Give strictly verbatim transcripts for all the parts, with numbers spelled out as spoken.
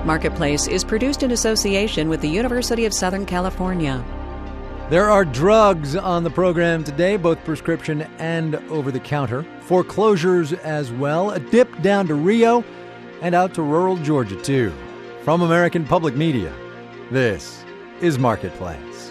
Marketplace is produced in association with the University of Southern California. There are drugs on the program today, both prescription and over-the-counter. Foreclosures as well. A dip down to Rio and out to rural Georgia, too. From American Public Media, this is Marketplace.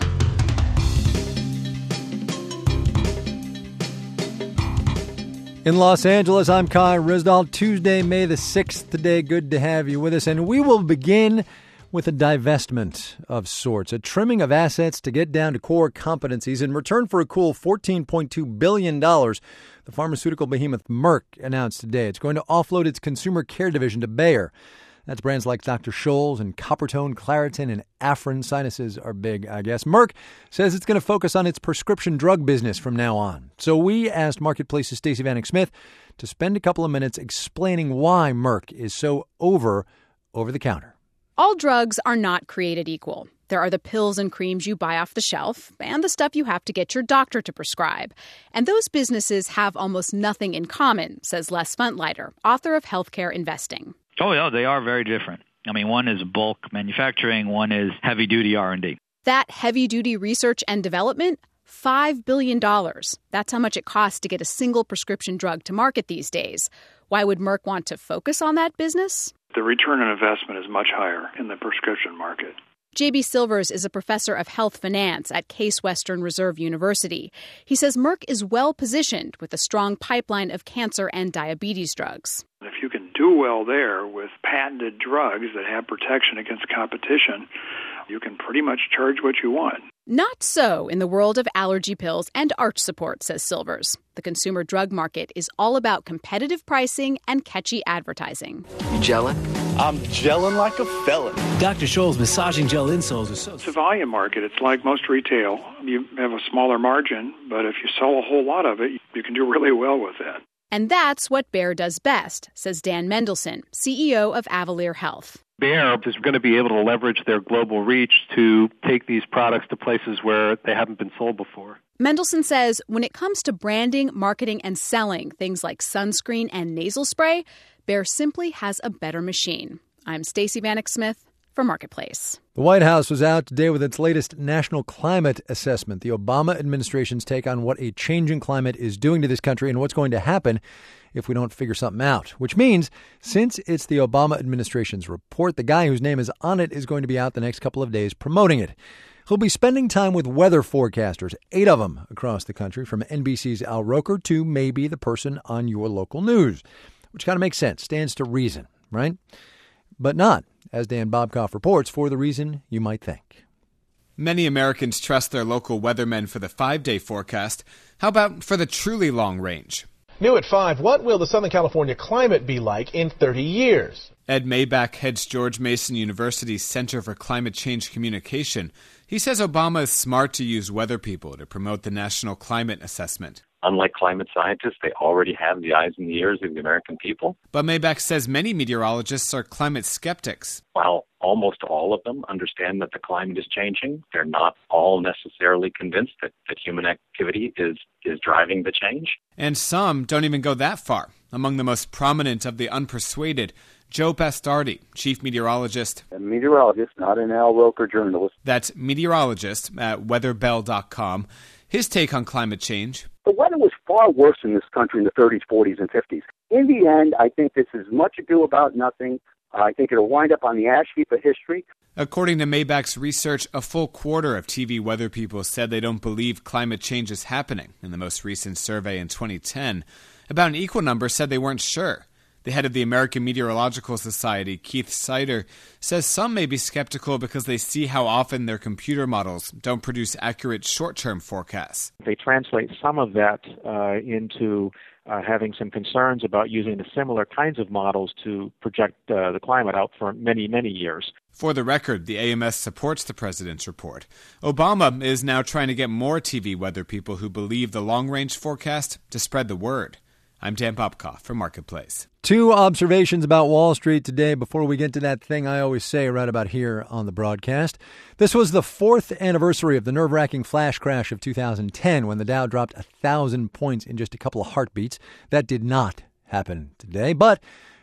In Los Angeles, I'm Kai Ryssdal. Tuesday, May the sixth today. Good to have you with us. And we will begin with a divestment of sorts, a trimming of assets to get down to core competencies. In return for a cool fourteen point two billion dollars, the pharmaceutical behemoth Merck announced today it's going to offload its consumer care division to Bayer. That's brands like Doctor Scholl's and Coppertone, Claritin, and Afrin. Sinuses are big, I guess. Merck says it's going to focus on its prescription drug business from now on. So we asked Marketplace's Stacey Vanek Smith to spend a couple of minutes explaining why Merck is so over over-the-counter. All drugs are not created equal. There are the pills and creams you buy off the shelf and the stuff you have to get your doctor to prescribe. And those businesses have almost nothing in common, says Les Funtleiter, author of Healthcare Investing. Oh, yeah, they are very different. I mean, one is bulk manufacturing, one is heavy-duty R and D. That heavy-duty research and development, five billion dollars. That's how much it costs to get a single prescription drug to market these days. Why would Merck want to focus on that business? The return on investment is much higher in the prescription market. J B Silvers is a professor of health finance at Case Western Reserve University. He says Merck is well positioned with a strong pipeline of cancer and diabetes drugs. If you can do well there with patented drugs that have protection against competition, you can pretty much charge what you want. Not so in the world of allergy pills and arch support, says Silvers. The consumer drug market is all about competitive pricing and catchy advertising. You gelling? I'm gelling like a felon. Doctor Scholl's massaging gel insoles are so... It's a volume market. It's like most retail. You have a smaller margin, but if you sell a whole lot of it, you can do really well with that. And that's what Bayer does best, says Dan Mendelsohn, C E O of Avalere Health. Bayer is going to be able to leverage their global reach to take these products to places where they haven't been sold before. Mendelsohn says when it comes to branding, marketing, and selling things like sunscreen and nasal spray, Bayer simply has a better machine. I'm Stacey Vanek Smith for Marketplace. The White House was out today with its latest national climate assessment, the Obama administration's take on what a changing climate is doing to this country and what's going to happen if we don't figure something out. Which means, since it's the Obama administration's report, the guy whose name is on it is going to be out the next couple of days promoting it. He'll be spending time with weather forecasters, eight of them across the country, from N B C's Al Roker to maybe the person on your local news, which kind of makes sense, stands to reason, right? But not, as Dan Bobkoff reports, for the reason you might think. Many Americans trust their local weathermen for the five-day forecast. How about for the truly long range? New at five, what will the Southern California climate be like in thirty years? Ed Maybach heads George Mason University's Center for Climate Change Communication. He says Obama is smart to use weather people to promote the National Climate Assessment. Unlike climate scientists, they already have the eyes and the ears of the American people. But Maybach says many meteorologists are climate skeptics. While almost all of them understand that the climate is changing, they're not all necessarily convinced that, that human activity is, is driving the change. And some don't even go that far. Among the most prominent of the unpersuaded, Joe Bastardi, chief meteorologist. A meteorologist, not an Al Roker journalist. That's meteorologist at weather bell dot com. His take on climate change. The weather was far worse in this country in the thirties, forties, and fifties. In the end, I think this is much ado about nothing. I think it'll wind up on the ash heap of history. According to Maybach's research, a full quarter of T V weather people said they don't believe climate change is happening. In the most recent survey in twenty ten, about an equal number said they weren't sure. The head of the American Meteorological Society, Keith Sider, says some may be skeptical because they see how often their computer models don't produce accurate short-term forecasts. They translate some of that uh, into uh, having some concerns about using the similar kinds of models to project uh, the climate out for many, many years. For the record, the A M S supports the president's report. Obama is now trying to get more T V weather people who believe the long-range forecast to spread the word. I'm Dan Bobkoff for Marketplace. Two observations about Wall Street today before we get to that thing I always say right about here on the broadcast. This was the fourth anniversary of the nerve-wracking flash crash of two thousand ten when the Dow dropped one thousand points in just a couple of heartbeats. That did not happen today, but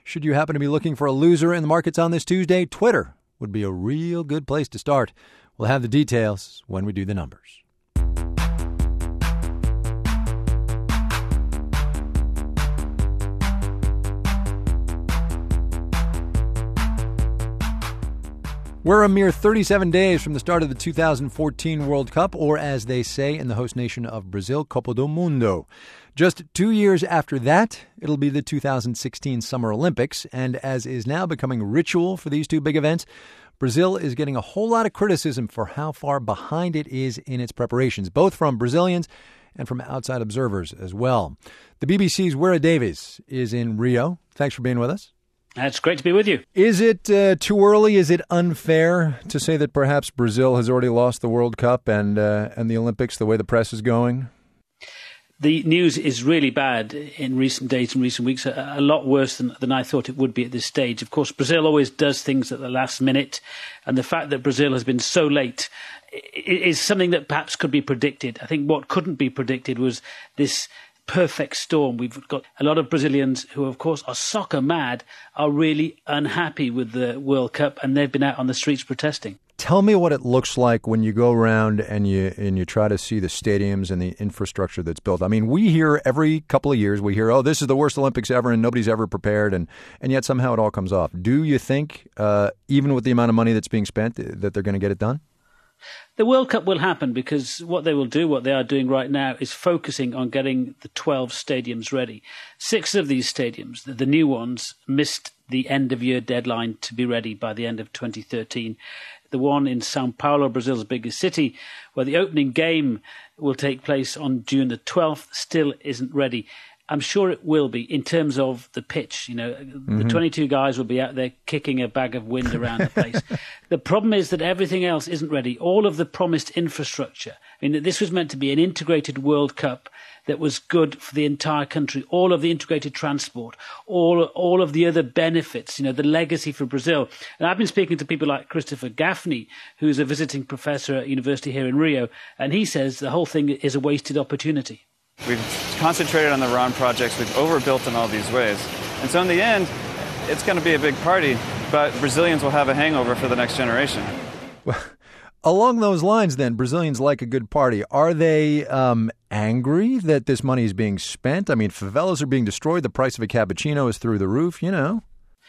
Should you happen to be looking for a loser in the markets on this Tuesday, Twitter would be a real good place to start. We'll have the details when we do the numbers. We're a mere thirty-seven days from the start of the two thousand fourteen World Cup, or as they say in the host nation of Brazil, Copa do Mundo. Just two years after that, it'll be the two thousand sixteen Summer Olympics, and as is now becoming ritual for these two big events, Brazil is getting a whole lot of criticism for how far behind it is in its preparations, both from Brazilians and from outside observers as well. The B B C's Wera Davies is in Rio. Thanks for being with us. It's great to be with you. Is it uh, too early? Is it unfair to say that perhaps Brazil has already lost the World Cup and uh, and the Olympics the way the press is going? The news is really bad in recent days and recent weeks, a, a lot worse than, than I thought it would be at this stage. Of course, Brazil always does things at the last minute, and the fact that Brazil has been so late is something that perhaps could be predicted. I think what couldn't be predicted was this perfect storm. We've got a lot of Brazilians who, of course, are soccer mad, are really unhappy with the World Cup, and they've been out on the streets protesting. Tell me what it looks like when you go around and you and you try to see the stadiums and the infrastructure that's built. I mean, we hear every couple of years, we hear, oh, this is the worst Olympics ever and nobody's ever prepared, and, and yet somehow it all comes off. Do you think, uh, even with the amount of money that's being spent, that they're going to get it done? The World Cup will happen because what they will do, what they are doing right now, is focusing on getting the twelve stadiums ready. Six of these stadiums, the, the new ones, missed the end-of-year deadline to be ready by the end of twenty thirteen. The one in Sao Paulo, Brazil's biggest city, where the opening game will take place on June the twelfth, still isn't ready. I'm sure it will be in terms of the pitch. You know, mm-hmm. the twenty-two guys will be out there kicking a bag of wind around the place. The problem is that everything else isn't ready. All of the promised infrastructure. I mean, this was meant to be an integrated World Cup that was good for the entire country. All of the integrated transport, all all of the other benefits, you know, the legacy for Brazil. And I've been speaking to people like Christopher Gaffney, who's a visiting professor at university here in Rio, and he says the whole thing is a wasted opportunity. We've concentrated on the wrong projects. We've overbuilt in all these ways. And so in the end, it's going to be a big party, but Brazilians will have a hangover for the next generation. Well, along those lines, then, Brazilians like a good party. Are they um, angry that this money is being spent? I mean, favelas are being destroyed. The price of a cappuccino is through the roof, you know.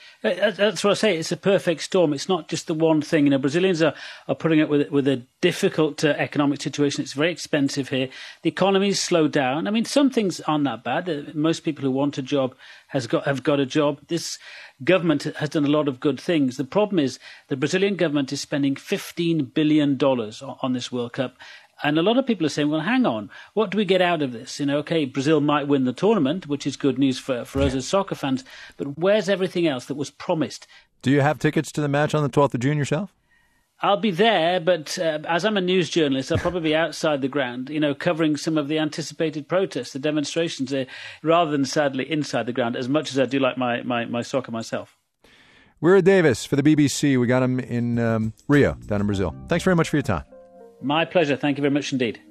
That's what I say. It's a perfect storm. It's not just the one thing. You know, Brazilians are, are putting up with with a difficult uh, economic situation. It's very expensive here. The economy's slowed down. I mean, some things aren't that bad. Uh, most people who want a job has got have got a job. This government has done a lot of good things. The problem is the Brazilian government is spending fifteen billion dollars on, on this World Cup. And a lot of people are saying, well, hang on, what do we get out of this? You know, okay, Brazil might win the tournament, which is good news for, for us as soccer fans, but where's everything else that was promised? Do you have tickets to the match on the twelfth of June yourself? I'll be there, but uh, as I'm a news journalist, I'll probably be outside the ground, you know, covering some of the anticipated protests, the demonstrations, uh, rather than, sadly, inside the ground, as much as I do like my, my, my soccer myself. Wera Davies for the B B C. We got him in um, Rio, down in Brazil. Thanks very much for your time. My pleasure. Thank you very much indeed.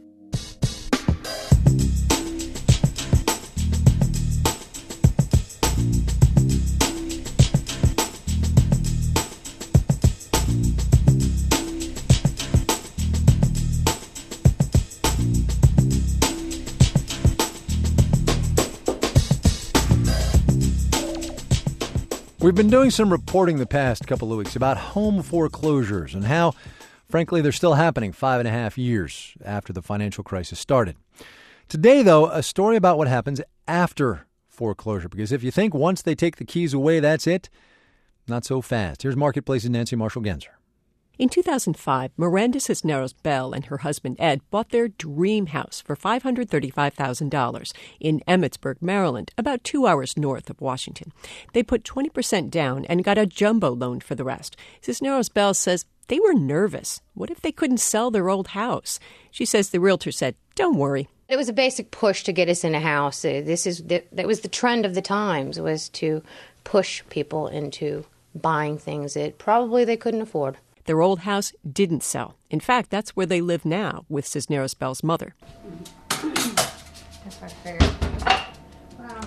We've been doing some reporting the past couple of weeks about home foreclosures and how, frankly, they're still happening five and a half years after the financial crisis started. Today, though, a story about what happens after foreclosure, because if you think once they take the keys away, that's it, not so fast. Here's Marketplace's Nancy Marshall-Genzer. In two thousand five, Miranda Cisneros Bell and her husband Ed bought their dream house for five hundred thirty-five thousand dollars in Emmitsburg, Maryland, about two hours north of Washington. They put twenty percent down and got a jumbo loan for the rest. Cisneros Bell says they were nervous. What if they couldn't sell their old house? She says the realtor said, "Don't worry." It was a basic push to get us in a house. This is that was the trend of the times, was to push people into buying things that probably they couldn't afford. Their old house didn't sell. In fact, that's where they live now with Cisneros Bell's mother. That's what I figured. Wow.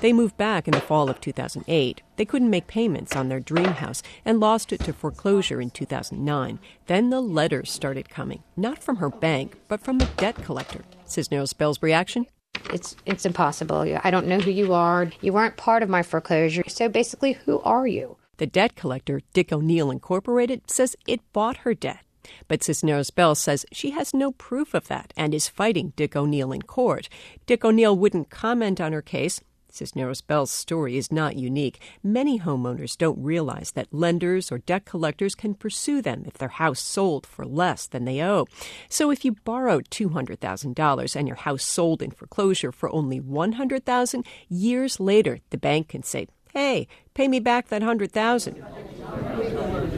They moved back in the fall of two thousand eight. They couldn't make payments on their dream house and lost it to foreclosure in two thousand nine. Then the letters started coming, not from her bank, but from a debt collector. Cisneros Bell's reaction? It's it's impossible. I don't know who you are. You weren't part of my foreclosure. So basically, who are you? The debt collector, Dick O'Neill Incorporated, says it bought her debt. But Cisneros Bell says she has no proof of that and is fighting Dick O'Neill in court. Dick O'Neill wouldn't comment on her case. Cisneros Bell's story is not unique. Many homeowners don't realize that lenders or debt collectors can pursue them if their house sold for less than they owe. So if you borrowed two hundred thousand dollars and your house sold in foreclosure for only one hundred thousand dollars, years later the bank can say, "Hey, pay me back that one hundred thousand dollars."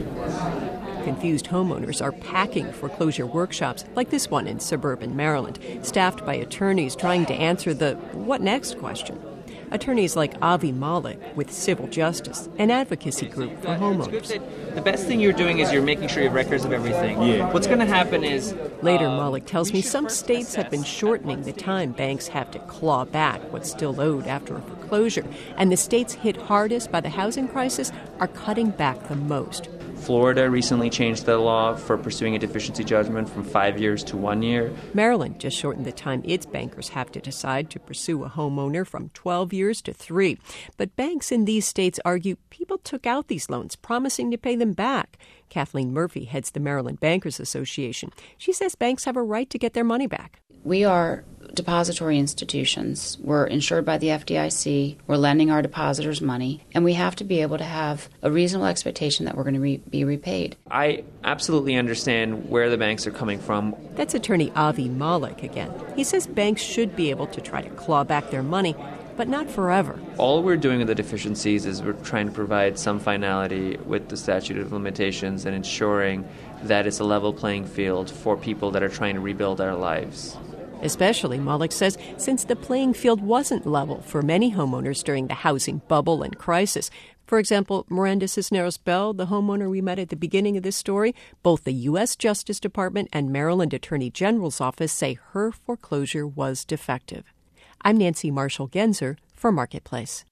Confused homeowners are packing foreclosure workshops like this one in suburban Maryland, staffed by attorneys trying to answer the what next question. Attorneys like Avi Malik with Civil Justice, an advocacy group for homeowners. The best thing you're doing is you're making sure you have records of everything. Yeah. What's going to happen is... Later, uh, Malik tells me some states have been shortening the time banks have to claw back what's still owed after a foreclosure. And the states hit hardest by the housing crisis are cutting back the most. Florida recently changed the law for pursuing a deficiency judgment from five years to one year. Maryland just shortened the time its bankers have to decide to pursue a homeowner from twelve years to three. But banks in these states argue people took out these loans, promising to pay them back. Kathleen Murphy heads the Maryland Bankers Association. She says banks have a right to get their money back. We are depository institutions. We're insured by the F D I C. We're lending our depositors money, and we have to be able to have a reasonable expectation that we're going to re- be repaid. I absolutely understand where the banks are coming from. That's attorney Avi Malik again. He says banks should be able to try to claw back their money, but not forever. All we're doing with the deficiencies is we're trying to provide some finality with the statute of limitations and ensuring that it's a level playing field for people that are trying to rebuild their lives. Especially, Malik says, since the playing field wasn't level for many homeowners during the housing bubble and crisis. For example, Miranda Cisneros Bell, the homeowner we met at the beginning of this story, both the U S Justice Department and Maryland Attorney General's office say her foreclosure was defective. I'm Nancy Marshall-Genzer for Marketplace.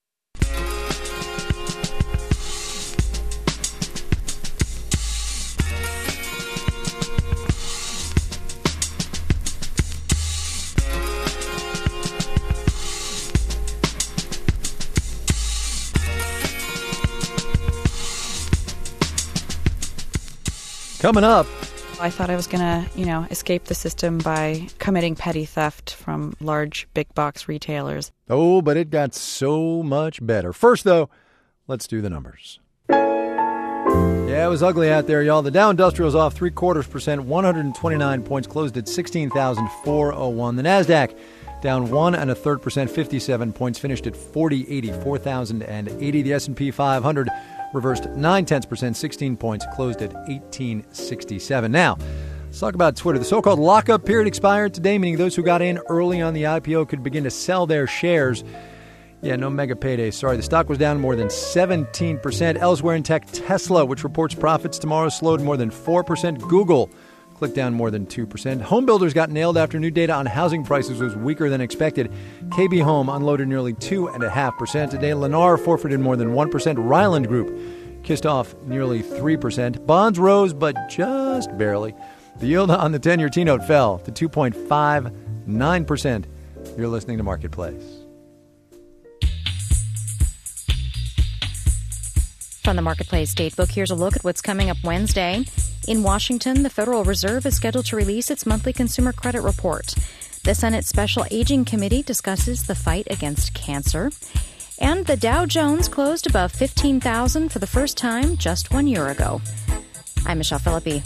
Coming up. I thought I was going to, you know, escape the system by committing petty theft from large big box retailers. Oh, but it got so much better. First, though, let's do the numbers. Yeah, it was ugly out there, y'all. The Dow Industrial's off three quarters percent, one hundred twenty-nine points, closed at sixteen thousand four hundred one. The Nasdaq down one and a third percent, fifty-seven points, finished at forty eighty, four thousand eighty. The S and P five hundred reversed nine tenths percent, sixteen points, closed at eighteen sixty-seven. Now, let's talk about Twitter. The so-called lockup period expired today, meaning those who got in early on the I P O could begin to sell their shares. Yeah, no mega payday. Sorry, the stock was down more than seventeen percent. Elsewhere in tech, Tesla, which reports profits tomorrow, slowed more than four percent. Google clicked down more than two percent. Home builders got nailed after new data on housing prices was weaker than expected. K B Home unloaded nearly two point five percent today. Lennar forfeited more than one percent. Ryland Group kissed off nearly three percent. Bonds rose, but just barely. The yield on the ten-year T-note fell to two point five nine percent. You're listening to Marketplace. From the Marketplace Datebook, here's a look at what's coming up Wednesday. In Washington, the Federal Reserve is scheduled to release its monthly consumer credit report. The Senate Special Aging Committee discusses the fight against cancer. And the Dow Jones closed above fifteen thousand for the first time just one year ago. I'm Michelle Philippi.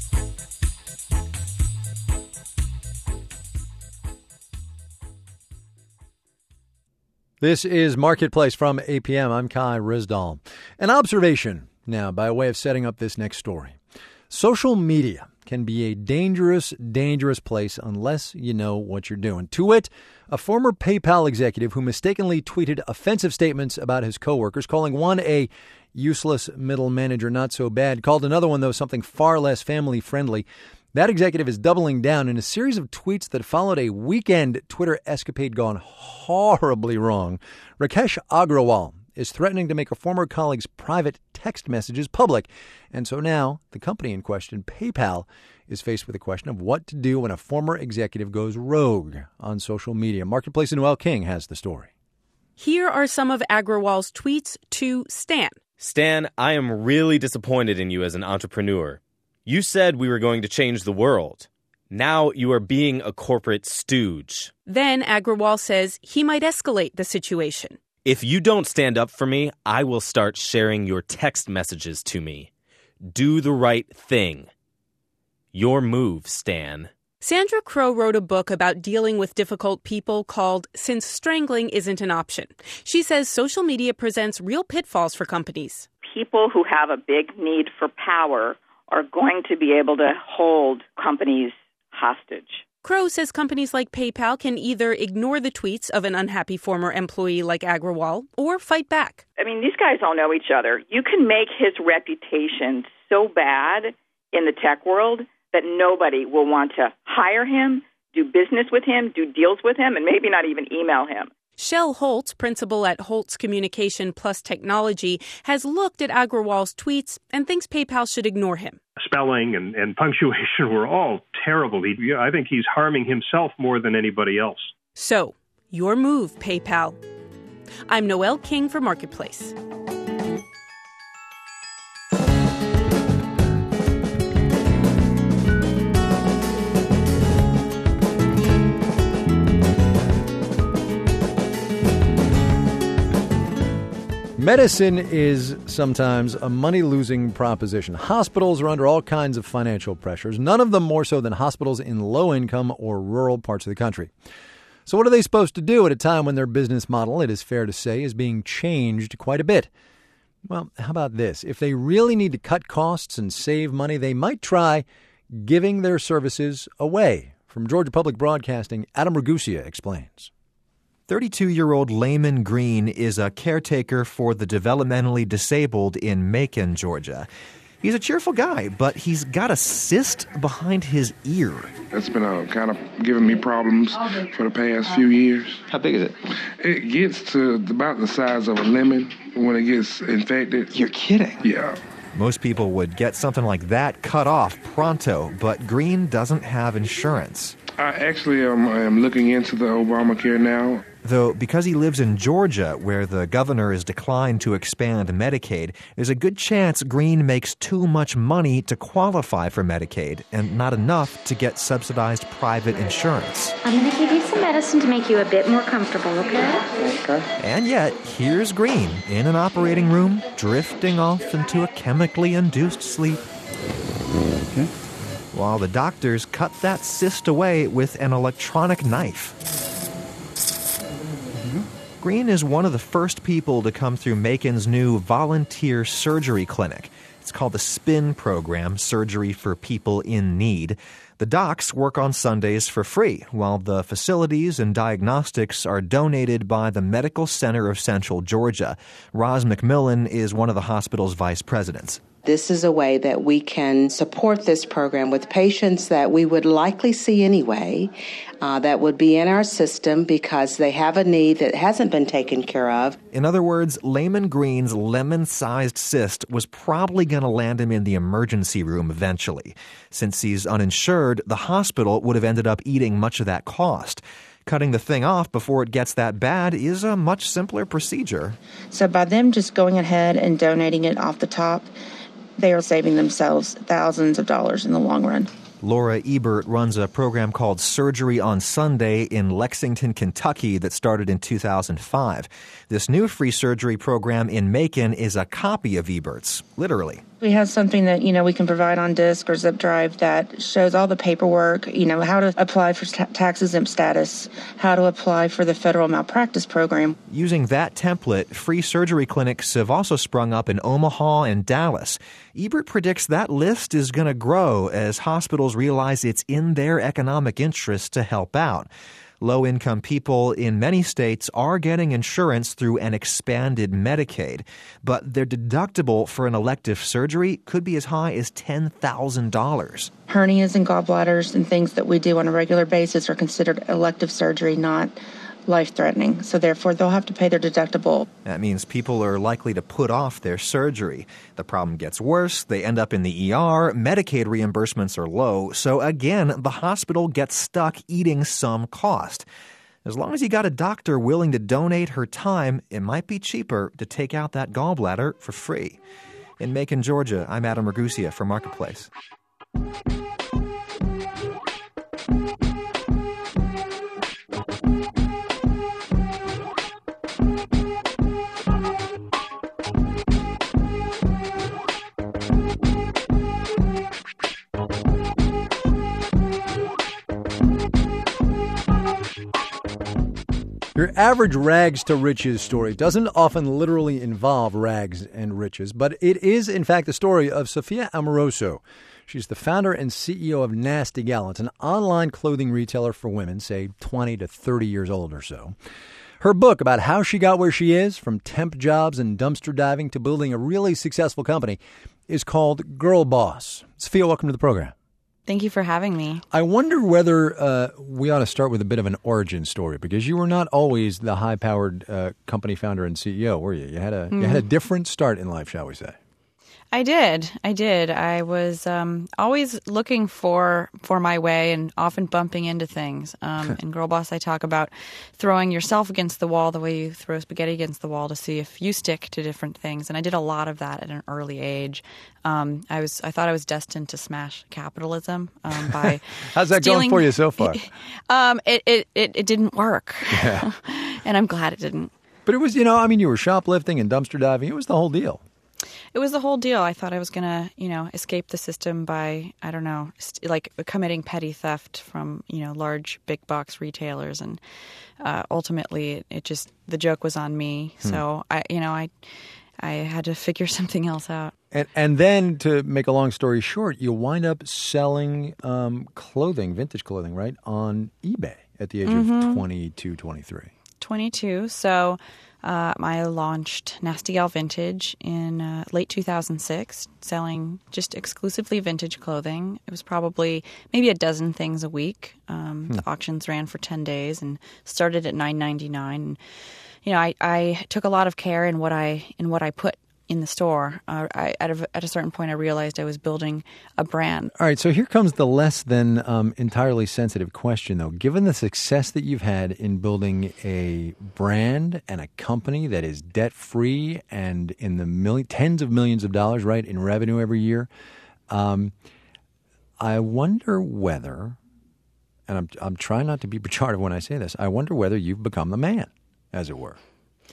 This is Marketplace from A P M. I'm Kai Rizdal. An observation now by way of setting up this next story. Social media can be a dangerous, dangerous place unless you know what you're doing. To wit, a former PayPal executive who mistakenly tweeted offensive statements about his coworkers, calling one a useless middle manager not so bad, called another one, though, something far less family-friendly, That executive is doubling down in a series of tweets that followed a weekend Twitter escapade gone horribly wrong. Rakesh Agrawal is threatening to make a former colleague's private text messages public. And so now the company in question, PayPal, is faced with the question of what to do when a former executive goes rogue on social media. Marketplace Noel King has the story. Here are some of Agrawal's tweets to Stan. Stan, I am really disappointed in you as an entrepreneur. You said we were going to change the world. Now you are being a corporate stooge. Then Agrawal says he might escalate the situation. If you don't stand up for me, I will start sharing your text messages to me. Do the right thing. Your move, Stan. Sandra Crow wrote a book about dealing with difficult people called Since Strangling Isn't an Option. She says social media presents real pitfalls for companies. People who have a big need for power are going to be able to hold companies hostage. Crow says companies like PayPal can either ignore the tweets of an unhappy former employee like Agrawal or fight back. I mean, these guys all know each other. You can make his reputation so bad in the tech world that nobody will want to hire him, do business with him, do deals with him, and maybe not even email him. Shel Holtz, principal at Holtz Communication Plus Technology, has looked at Agrawal's tweets and thinks PayPal should ignore him. Spelling and, and punctuation were all terrible. He, I think he's harming himself more than anybody else. So, your move, PayPal. I'm Noel King for Marketplace. Medicine is sometimes a money-losing proposition. Hospitals are under all kinds of financial pressures, none of them more so than hospitals in low-income or rural parts of the country. So what are they supposed to do at a time when their business model, it is fair to say, is being changed quite a bit? Well, how about this? If they really need to cut costs and save money, they might try giving their services away. From Georgia Public Broadcasting, Adam Ragusia explains. thirty-two-year-old Layman Green is a caretaker for the developmentally disabled in Macon, Georgia. He's a cheerful guy, but he's got a cyst behind his ear. That's been uh, kind of giving me problems for the past few years. How big is it? It gets to about the size of a lemon when it gets infected. You're kidding? Yeah. Most people would get something like that cut off pronto, but Green doesn't have insurance. I actually am, am looking into the Obamacare now. Though because he lives in Georgia, where the governor has declined to expand Medicaid, there's a good chance Green makes too much money to qualify for Medicaid and not enough to get subsidized private insurance. I'm going to give you some medicine to make you a bit more comfortable, okay? Okay. And yet, here's Green in an operating room, drifting off into a chemically induced sleep. Okay. While the doctors cut that cyst away with an electronic knife. Green is one of the first people to come through Macon's new volunteer surgery clinic. It's called the SPIN program, Surgery for People in Need. The docs work on Sundays for free, while the facilities and diagnostics are donated by the Medical Center of Central Georgia. Roz McMillan is one of the hospital's vice presidents. This is a way that we can support this program with patients that we would likely see anyway, uh, that would be in our system because they have a need that hasn't been taken care of. In other words, Layman Green's lemon-sized cyst was probably going to land him in the emergency room eventually. Since he's uninsured, the hospital would have ended up eating much of that cost. Cutting the thing off before it gets that bad is a much simpler procedure. So by them just going ahead and donating it off the top, they are saving themselves thousands of dollars in the long run. Laura Ebert runs a program called Surgery on Sunday in Lexington, Kentucky that started in two thousand five. This new free surgery program in Macon is a copy of Ebert's, literally. We have something that, you know, we can provide on disk or zip drive that shows all the paperwork, you know, how to apply for tax-exempt status, how to apply for the federal malpractice program. Using that template, free surgery clinics have also sprung up in Omaha and Dallas. Ebert predicts that list is going to grow as hospitals realize it's in their economic interest to help out. Low-income people in many states are getting insurance through an expanded Medicaid, but their deductible for an elective surgery could be as high as ten thousand dollars. Hernias and gallbladders and things that we do on a regular basis are considered elective surgery, not life-threatening. So therefore, they'll have to pay their deductible. That means people are likely to put off their surgery. The problem gets worse. They end up in the E R. Medicaid reimbursements are low. So again, the hospital gets stuck eating some cost. As long as you got a doctor willing to donate her time, it might be cheaper to take out that gallbladder for free. In Macon, Georgia, I'm Adam Ragusia for Marketplace. Your average rags to riches story doesn't often literally involve rags and riches, but it is, in fact, the story of Sophia Amoruso. She's the founder and C E O of Nasty Gal. It's an online clothing retailer for women, say twenty to thirty years old or so. Her book about how she got where she is, from temp jobs and dumpster diving to building a really successful company, is called Girl Boss. Sophia, welcome to the program. Thank you for having me. I wonder whether uh, we ought to start with a bit of an origin story, because you were not always the high-powered uh, company founder and C E O, were you? You had a mm. you had a different start in life, shall we say? I did. I did. I was um, always looking for for my way and often bumping into things. Um, in Girl Boss, I talk about throwing yourself against the wall the way you throw spaghetti against the wall to see if you stick to different things. And I did a lot of that at an early age. Um, I was I thought I was destined to smash capitalism um, by How's that stealing... going for you so far? um, it, it, it, it didn't work. Yeah. And I'm glad it didn't. But it was, you know, I mean, you were shoplifting and dumpster diving. It was the whole deal. It was the whole deal. I thought I was going to, you know, escape the system by, I don't know, st- like committing petty theft from, you know, large big box retailers. And uh, ultimately, it, it just, the joke was on me. Hmm. So, I, you know, I I had to figure something else out. And, and then, to make a long story short, you wind up selling um, clothing, vintage clothing, right, on eBay at the age mm-hmm. of twenty-two, twenty-three. twenty-two. So uh, I launched Nasty Gal Vintage in uh, late two thousand six, selling just exclusively vintage clothing. It was probably maybe a dozen things a week. Um, hmm. The auctions ran for ten days and started at nine ninety-nine. And, you know, I, I took a lot of care in what I in what I put in the store. Uh, I, at, a, at a certain point, I realized I was building a brand. All right, so here comes the less than um, entirely sensitive question, though. Given the success that you've had in building a brand and a company that is debt-free and in the million, tens of millions of dollars, right, in revenue every year, um, I wonder whether, and I'm, I'm trying not to be pejorative when I say this, I wonder whether you've become the man, as it were.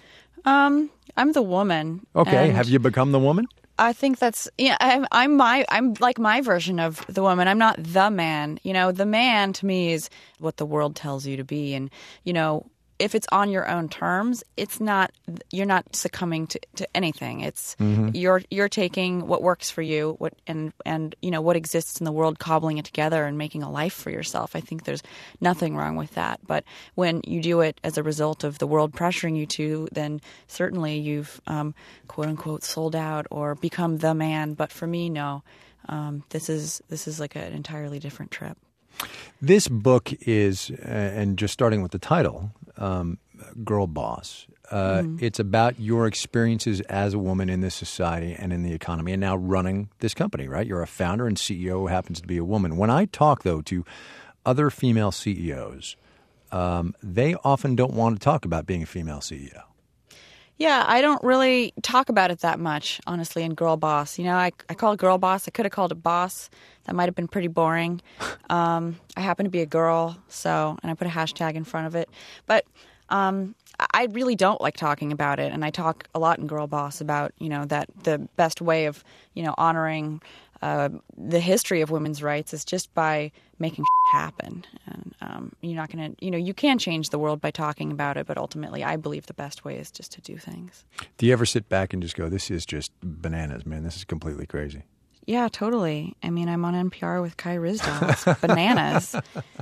Um, I'm the woman. Okay, have you become the woman? I think that's yeah. I'm, I'm my I'm like my version of the woman. I'm not the man. You know, the man to me is what the world tells you to be, and you know, if it's on your own terms, it's not. You're not succumbing to, to anything. It's mm-hmm. you're you're taking what works for you, what and and you know what exists in the world, cobbling it together and making a life for yourself. I think there's nothing wrong with that. But when you do it as a result of the world pressuring you to, then certainly you've um, quote unquote sold out or become the man. But for me, no. Um, this is this is like an entirely different trip. This book is, uh, and just starting with the title, um, Girl Boss, uh, mm. it's about your experiences as a woman in this society and in the economy and now running this company, right? You're a founder and C E O who happens to be a woman. When I talk, though, to other female C E Os, um, they often don't want to talk about being a female C E O. Yeah, I don't really talk about it that much, honestly, in Girl Boss. You know, I, I call it Girl Boss. I could have called it Boss. That might have been pretty boring. Um, I happen to be a girl, so, and I put a hashtag in front of it. But um, I really don't like talking about it, and I talk a lot in Girl Boss about, you know, that the best way of, you know, honoring uh, the history of women's rights is just by making happen. And um, you're not going to, you know, you can change the world by talking about it, but ultimately I believe the best way is just to do things. Do you ever sit back and just go, this is just bananas, man. This is completely crazy. Yeah, totally. I mean, I'm on N P R with Kai Ryssdal. It's bananas.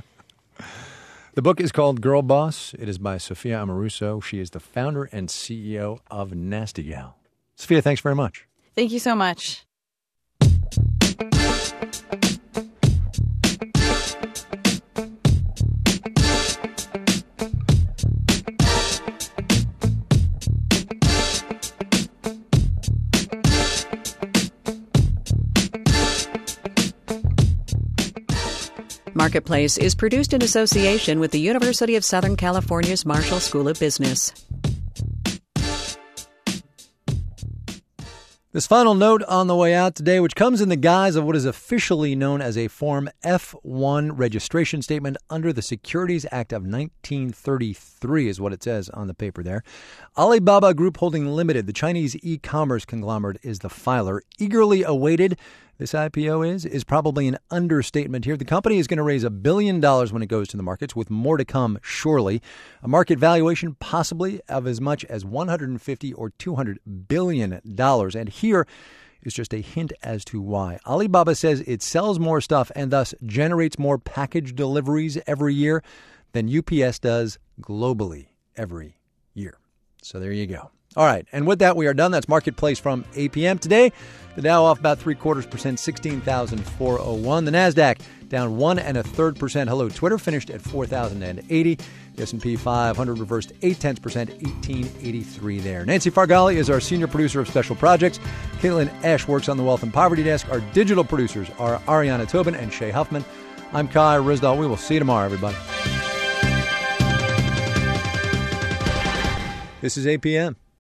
The book is called Girl Boss. It is by Sophia Amoruso. She is the founder and C E O of Nasty Gal. Sophia, thanks very much. Thank you so much. Marketplace is produced in association with the University of Southern California's Marshall School of Business. This final note on the way out today, which comes in the guise of what is officially known as a Form F one registration statement under the Securities Act of nineteen thirty-three, is what it says on the paper there. Alibaba Group Holding Limited, the Chinese e-commerce conglomerate, is the filer. Eagerly awaited, this I P O is, is probably an understatement here. The company is going to raise a billion dollars when it goes to the markets, with more to come surely. A market valuation possibly of as much as one hundred fifty or two hundred billion dollars. And here is just a hint as to why. Alibaba says it sells more stuff and thus generates more package deliveries every year than U P S does globally every year. So there you go. All right, and with that, we are done. That's Marketplace from A P M today. The Dow off about three quarters percent, sixteen thousand four hundred one. The Nasdaq down one and a third percent. Hello, Twitter finished at four thousand eighty. The S and P five hundred reversed eight tenths percent, eighteen eighty-three there. Nancy Fargali is our senior producer of special projects. Caitlin Esch works on the Wealth and Poverty Desk. Our digital producers are Ariana Tobin and Shay Huffman. I'm Kai Ryssdal. We will see you tomorrow, everybody. This is A P M.